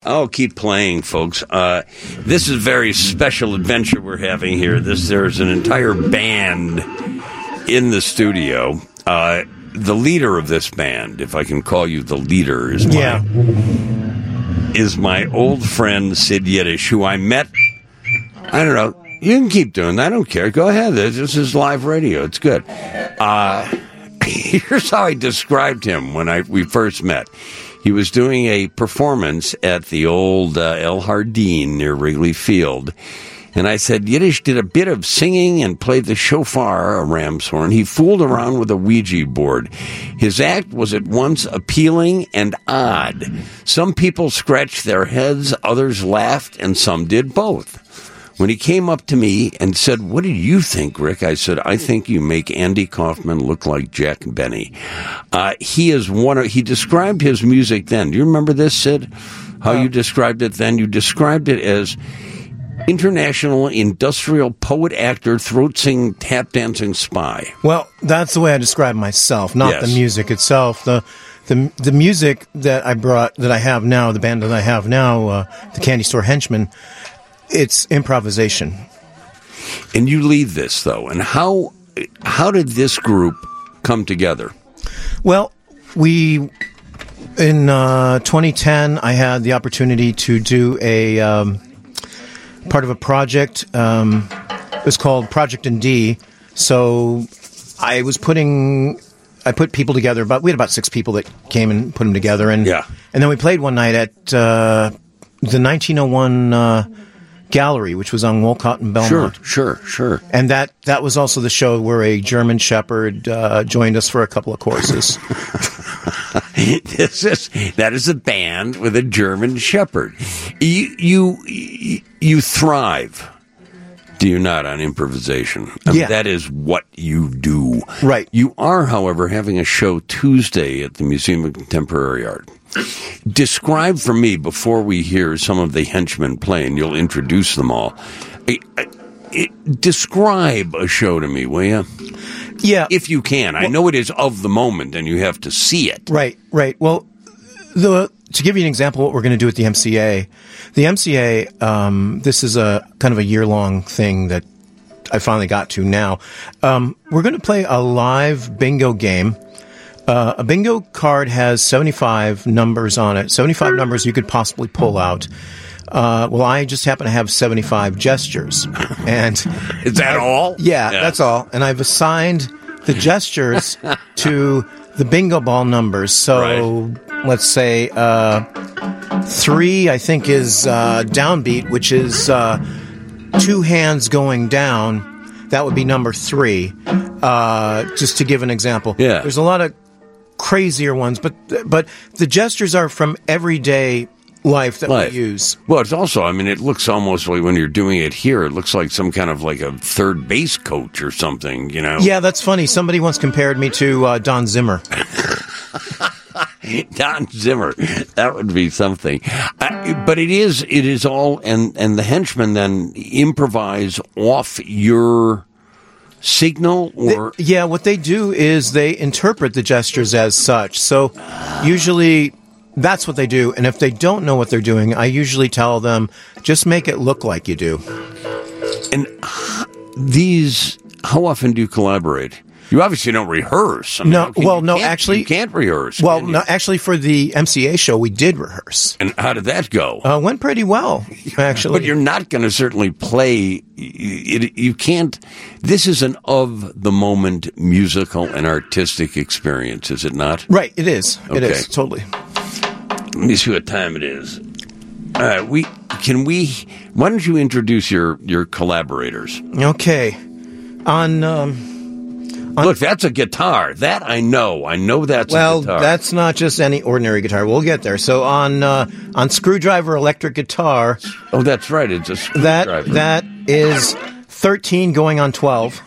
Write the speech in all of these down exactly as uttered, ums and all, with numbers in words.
I'll keep playing, folks. Uh, this is a very special adventure we're having here. This There's an entire band in the studio. Uh, the leader of this band, if I can call you the leader, is my, yeah. is my old friend Sid Yiddish, who I met, I don't know, you can keep doing that, I don't care. Go ahead, this is live radio, it's good. Uh, here's how I described him when I we first met. He was doing a performance at the old uh, El Jardín near Wrigley Field. And I said, Yiddish did a bit of singing and played the shofar, a ram's horn. He fooled around with a Ouija board. His act was at once appealing and odd. Some people scratched their heads, others laughed, and some did both. When he came up to me and said, what do you think, Rick? I said, I think you make Andy Kaufman look like Jack Benny. Uh, he is one of, he described his music then. Do you remember this, Sid? How uh, you described it then? You described it as international industrial poet, actor, throat singing, tap dancing spy. Well, that's the way I describe myself, not yes. the music itself. The the the music that I brought, that I have now, the band that I have now, uh, the Candy Store Henchmen, it's improvisation. And you lead this, though. And how how did this group come together? Well, we in uh, twenty ten, I had the opportunity to do a um, part of a project. Um, it was called Project N D. So I was putting, I put people together. But we had about six people that came and put them together, and yeah. and then we played one night at uh, the nineteen oh one. Uh, Gallery, which was on Wolcott and Belmont. Sure, sure, sure. And that, that was also the show where a German Shepherd uh, joined us for a couple of courses. this is that is a band with a German Shepherd. You you you thrive, do you not, on improvisation? I mean, yeah, that is what you do. Right. You are, however, having a show Tuesday at the Museum of Contemporary Art. Describe for me, before we hear some of the henchmen play, and you'll introduce them all, I, I, it, describe a show to me, will you? Yeah. If you can. Well, I know it is of the moment, and you have to see it. Right, right. Well, the to give you an example of what we're going to do at the M C A, the M C A, um, this is a kind of a year-long thing that I finally got to now. Um, we're going to play a live bingo game. Uh, a bingo card has seventy-five numbers on it, seventy-five numbers you could possibly pull out. Uh, well, I just happen to have seventy-five gestures. And is that I, all? Yeah, yeah, that's all. And I've assigned the gestures to the bingo ball numbers. So right. let's say uh, three, I think, is uh, downbeat, which is uh, two hands going down. That would be number three, uh, just to give an example. Yeah. There's a lot of crazier ones, but but the gestures are from everyday life that life. we use. Well, it's also, I mean, it looks almost like when you're doing it here, it looks like some kind of like a third base coach or something, you know? Yeah, that's funny. Somebody once compared me to uh, Don Zimmer. Don Zimmer, that would be something. Uh, but it is, it is all, and, and the henchmen then improvise off your signal, or they, yeah, what they do is they interpret the gestures as such. So usually that's what they do. And if they don't know what they're doing, I usually tell them, just make it look like you do. And these, how often do you collaborate? You obviously don't rehearse. I mean, no, can, well, no, can't, actually, you can't reherse. Well, can no, actually, for the M C A show, we did rehearse. And how did that go? Uh, went pretty well, actually. But you're not going to certainly play. It, you can't. This is an of the moment musical and artistic experience, is it not? Right. It is. Okay. It is totally. Let me see what time it is. Uh, we can we. Why don't you introduce your your collaborators? Okay. On. Um, Look, that's a guitar. That I know. I know that's well, a guitar. Well, that's not just any ordinary guitar. We'll get there. So on uh, on Screwdriver electric guitar. Oh, that's right. It's a Screwdriver. That, that is thirteen going on twelve.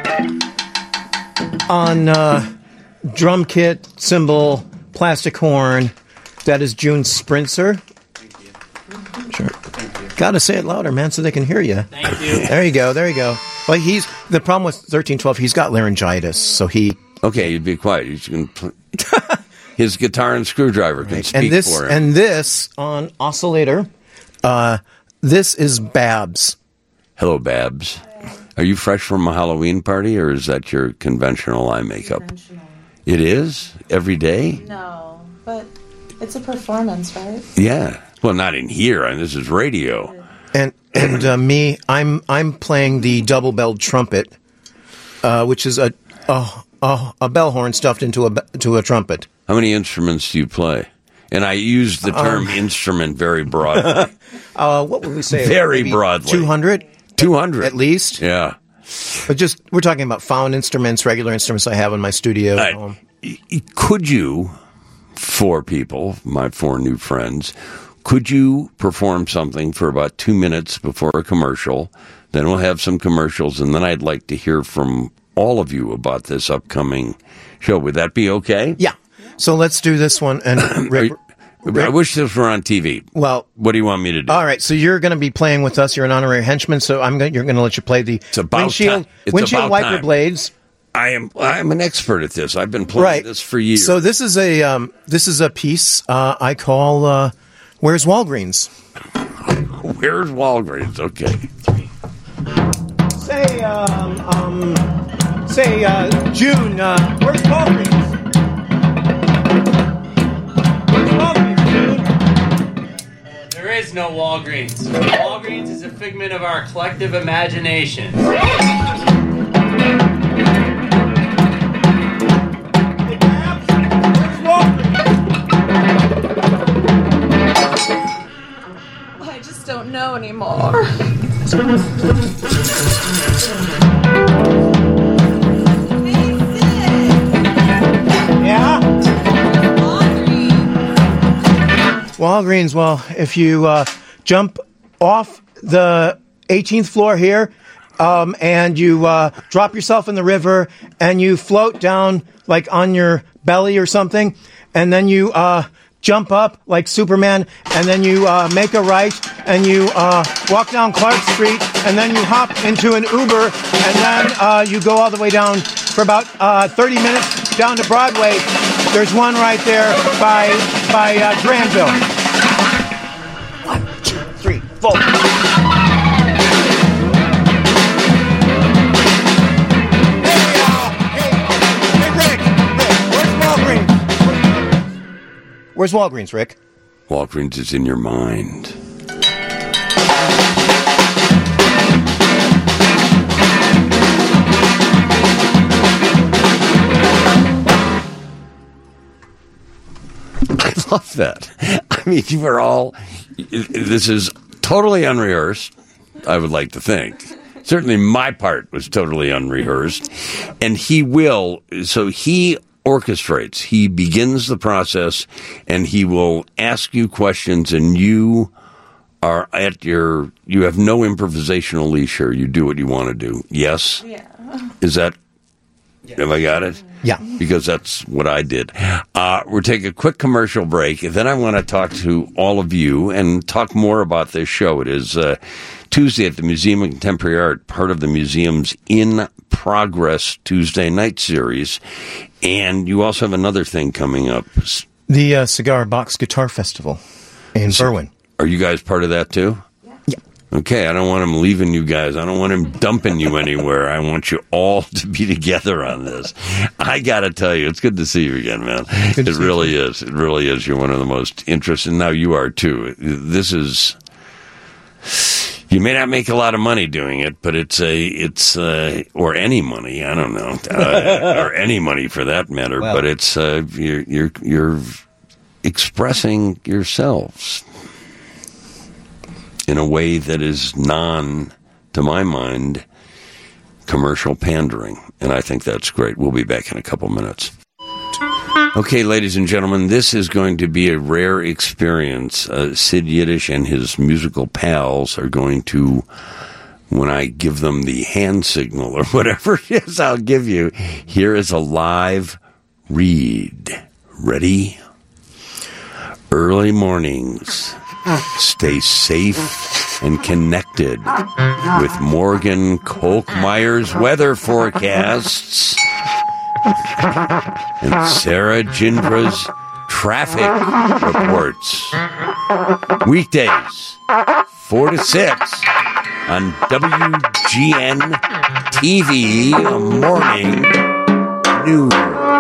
On uh, drum kit, cymbal, plastic horn, that is June Sprinzer. Thank you. Sure. Thank you. Gotta say it louder, man, so they can hear you. Thank you. There you go. There you go. Well, he's the problem with thirteen twelve. He's got laryngitis, so he. Okay, you'd be quiet. You can. Pl- his guitar and screwdriver can speak and this for him. and this on oscillator. Uh, this is Babs. Hello, Babs. Are you fresh from a Halloween party, or is that your conventional eye makeup? Conventional. It is? Every day? No, but it's a performance, right? Yeah. Well, not in here. I mean, this is radio. And and uh, me, I'm I'm playing the double-belled trumpet, uh, which is a a, a a bell horn stuffed into a to a trumpet. How many instruments do you play? And I use the term Um, instrument very broadly. Uh, what would we say? Very broadly. Two hundred two hundred. at least. Yeah. But just we're talking about found instruments, regular instruments I have in my studio. at Right. home. Could you, four people, my four new friends, could you perform something for about two minutes before a commercial? Then we'll have some commercials, and then I'd like to hear from all of you about this upcoming show. Would that be okay? Yeah. So let's do this one. And Rick, Are you- I wish this were on T V. well, What do you want me to do? all right. So you're going to be playing with us. You're an honorary henchman. So I'm going. You're going to let you play the about windshield time. It's windshield about wiper time. blades. I am I'm an expert at this. I've been playing Right. this for years. So this is a um, this is a piece uh, I call uh, "Where's Walgreens." Where's Walgreens? Okay. Say um, um say uh, June. Uh, where's Walgreens? Where's Walgreens, June? There is no Walgreens. Walgreens is a figment of our collective imagination. Hey, Babs, where's Walgreens? I just don't know anymore. Yeah. Walgreens, well, if you uh, jump off the eighteenth floor here um, and you uh, drop yourself in the river and you float down like on your belly or something, and then you uh, jump up like Superman, and then you uh, make a right and you uh, walk down Clark Street, and then you hop into an Uber, and then uh, you go all the way down for about uh, thirty minutes down to Broadway. There's one right there by by uh, Granville. One, two, three, four. Hey, uh, hey, hey, Rick, Rick, where's Walgreens? Where's Walgreens, Rick? Walgreens is in your mind. I love that. I mean, you were all, this is totally unrehearsed, I would like to think. Certainly my part was totally unrehearsed. And he will, so he orchestrates, he begins the process, and he will ask you questions, and you are at your, you have no improvisational leash here. You do what you want to do. Yes? Yeah. Is that, have I got it? Yeah. Because that's what I did. Uh, we'll take a quick commercial break. Then I want to talk to all of you and talk more about this show. It is uh, Tuesday at the Museum of Contemporary Art, part of the museum's In Progress Tuesday night series. And you also have another thing coming up. The uh, Cigar Box Guitar Festival in Berwyn. Are you guys part of that too? Yeah. Okay, I don't want him leaving you guys. I don't want him dumping you anywhere. I want you all to be together on this. I got to tell you, it's good to see you again, man. Good to It see really is. It really is. You're one of the most interested. Now you are too. This is. You may not make a lot of money doing it, but it's a, it's, uh, or any money, I don't know, uh, or any money for that matter, Well. but it's, uh, you're, you're, you're expressing yourselves in a way that is non, to my mind, commercial pandering. And I think that's great. We'll be back in a couple minutes. Okay, ladies and gentlemen, this is going to be a rare experience. Uh, Sid Yiddish and his musical pals are going to, when I give them the hand signal or whatever it is I'll give you, here is a live read. Ready? Early mornings. Stay safe and connected with Morgan Kolkmeyer's weather forecasts and Sarah Jindra's Traffic Reports. Weekdays, four to six on W G N T V Morning News.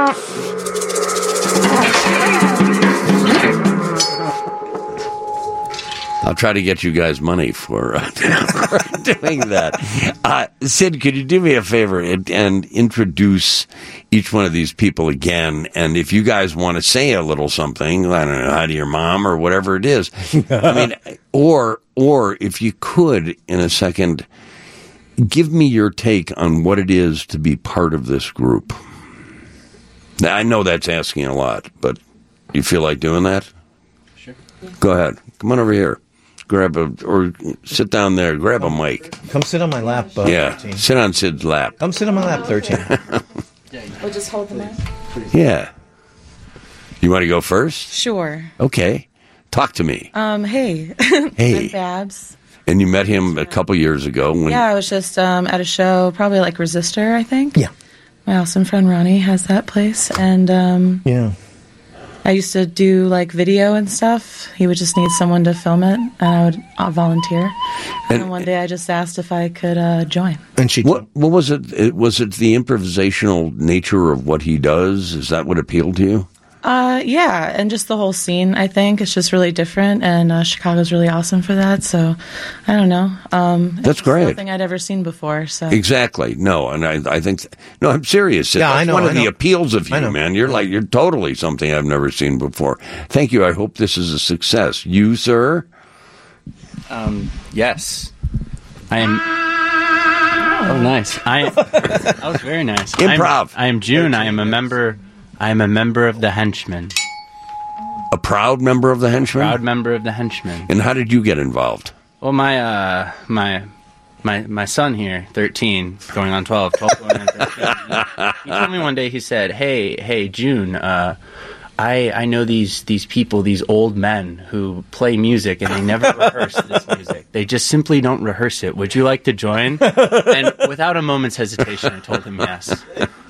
I'll try to get you guys money for, uh, for doing that. Uh, Sid, could you do me a favor and, and introduce each one of these people again? And if you guys want to say a little something, I don't know, hi to your mom or whatever it is. I mean, or or if you could, in a second, give me your take on what it is to be part of this group. Now, I know that's asking a lot, but you feel like doing that? Sure. Go ahead. Come on over here. Grab a, or sit down there, grab a mic. Come sit on my lap, uh, Yeah, thirteen. sit on Sid's lap. Come sit on my lap, thirteen. We'll just hold the mic. Yeah. You want to go first? Sure. Okay. Talk to me. Um, hey. Hey. I'm Babs. And you met him a couple years ago. When, Yeah, I was just um, at a show, probably like Resistor, I think. Yeah. My awesome friend Ronnie has that place. And um, Yeah. I used to do like video and stuff. He would just need someone to film it, and I would uh, volunteer. And, And- then one day I just asked if I could uh, join. And she. What, what was it? it? Was it the improvisational nature of what he does? Is that what appealed to you? Uh, yeah, and just the whole scene, I think. It's just really different, and uh, Chicago's really awesome for that. So, I don't know. Um, That's it's great. Nothing I'd ever seen before. So Exactly. No, and I, I think, no, I'm serious. Yeah, That's I know, one of I the know. appeals of I you, know. man. You're like, you're totally something I've never seen before. Thank you. I hope this is a success. You, sir? Um, yes. I am. Oh, nice. I. That was very nice. Improv. I'm, I am June. I am a member. I am a member of the Henchmen. A proud member of the Henchmen? Proud member of the Henchmen. And how did you get involved? Well, my uh, my my my son here, thirteen, going on twelve, twelve going on thirteen. He, he told me one day. He said, "Hey, hey, June. Uh, I I know these these people, these old men who play music, and they never rehearse this music. They just simply don't rehearse it. Would you like to join?" And without a moment's hesitation, I told him yes.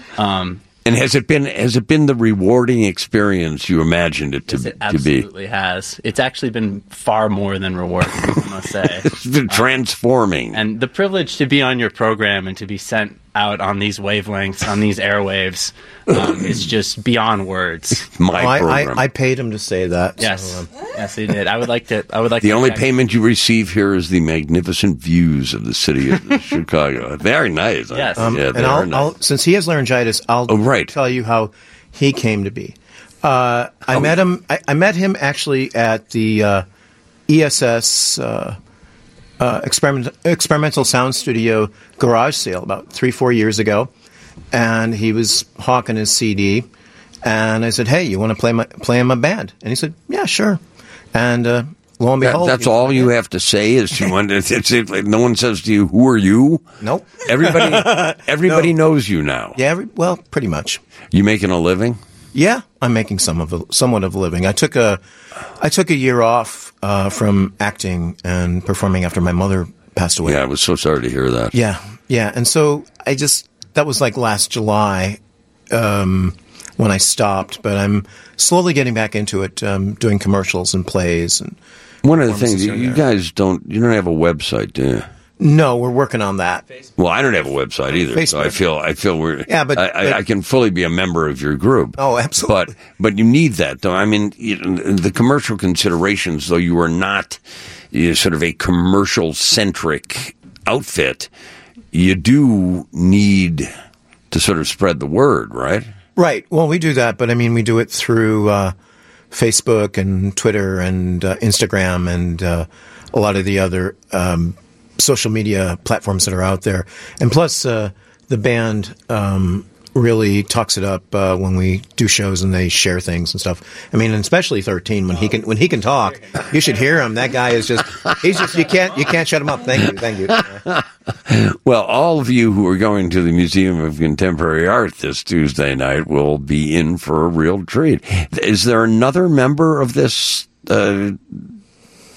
Um, And has it been has it been the rewarding experience you imagined it to, Yes, it to be? absolutely has. It's actually been far more than rewarding, I must say. It's been transforming. And the privilege to be on your program and to be sent out on these wavelengths, on these airwaves, um, is just beyond words. My I, program. I, I paid him to say that. Yes, So, um, yes, he did. I would like to. I would like the to only check- payment you receive here is the magnificent views of the city of Chicago. Very nice. Yes. Um, yeah, and they I'll, are nice. I'll, since he has laryngitis, I'll Oh, right. tell you how he came to be. Uh, I Oh. met him. I, I met him actually at the uh, E S S uh, uh, experiment, experimental sound studio garage sale about three, four years ago, and he was hawking his C D. And I said, "Hey, you want to play my play in my band?" And he said, "Yeah, sure." And uh, lo and That- behold, that's he- all you have to say is you want. It's, it's, it's, no one says to you, "Who are you?" Nope. Everybody, everybody knows you now. Yeah, every, well, pretty much. You making a living? Yeah, I'm making some of a, somewhat of a living. I took a I took a year off uh, from acting and performing after my mother passed away. Yeah, I was so sorry to hear that. yeah, yeah. And so I just that was like last July um, when I stopped, but I'm slowly getting back into it, um, doing commercials and plays. And One of the performances things here you and there. guys don't, you don't have a website, do you? No, we're working on that. Well, I don't have a website either, so Facebook. I feel I feel we're Yeah, but- I, I, but- I can fully be a member of your group. Oh, absolutely. But but you need that, though. I mean, you know, the commercial considerations, though you are not you know, sort of a commercial centric outfit, you do need to sort of spread the word, right? Right. Well, we do that, but I mean, we do it through uh, Facebook and Twitter and uh, Instagram and uh, a lot of the other um, social media platforms that are out there. And plus, uh, the band um, really talks it up uh, when we do shows and they share things and stuff. I mean, and especially thirteen when he can when he can talk, you should hear him. That guy is just he's just you can't you can't shut him up. Thank you, thank you. Well, all of you who are going to the Museum of Contemporary Art this Tuesday night will be in for a real treat. Is there another member of this uh,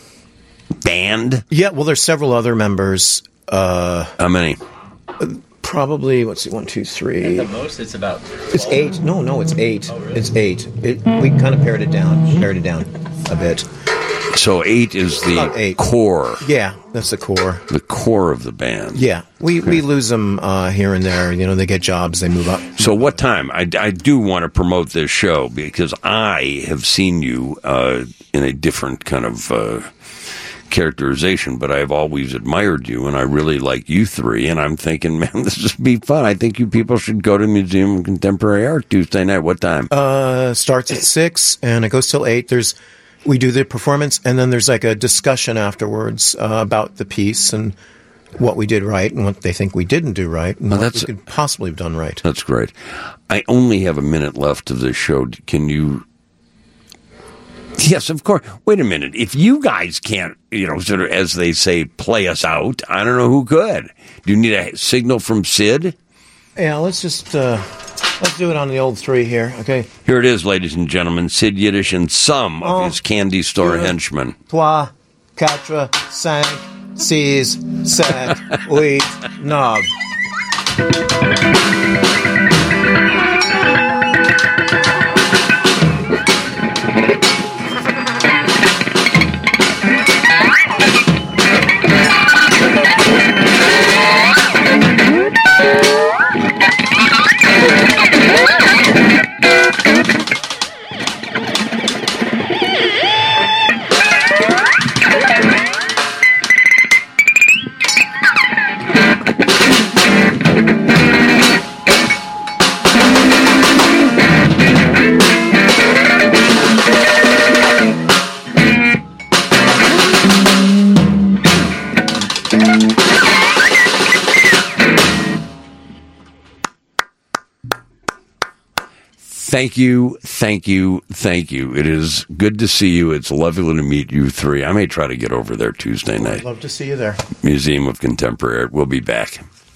band? Yeah. Well, there's several other members. Uh, How many? probably, let's see, one, two, three. At the most, it's about. It's eight. No, no, it's eight. Oh, really? It's eight. It, we kind of pared it down, pared it down a bit. So eight is the eight. core. Yeah, that's the core. The core of the band. Yeah, we, okay. we lose them uh, here and there. You know, they get jobs, they move up. So what time? I, I do want to promote this show because I have seen you uh, in a different kind of uh, characterization, but I've always admired you, and I really like you three, and I'm thinking, man, this would be fun. I think you people should go to Museum of Contemporary Art Tuesday night. What time? Uh, starts at six, and it goes till eight. There's... We do the performance, and then there's like a discussion afterwards uh, about the piece and what we did right and what they think we didn't do right and well, what that's, we could possibly have done right. That's great. I only have a minute left of this show. Can you... Yes, of course. Wait a minute. If you guys can't, you know, sort of, as they say, play us out, I don't know who could. Do you need a signal from Sid? Yeah, let's just... Uh Let's do it on the old three here, okay? Here it is, ladies and gentlemen. Sid Yiddish and some of oh, his candy store deux, henchmen. Trois, quatre, cinq, six, sept, huit, neuf. Thank you, thank you, thank you. It is good to see you. It's lovely to meet you three. I may try to get over there Tuesday night. I'd love to see you there. Museum of Contemporary Art. We'll be back.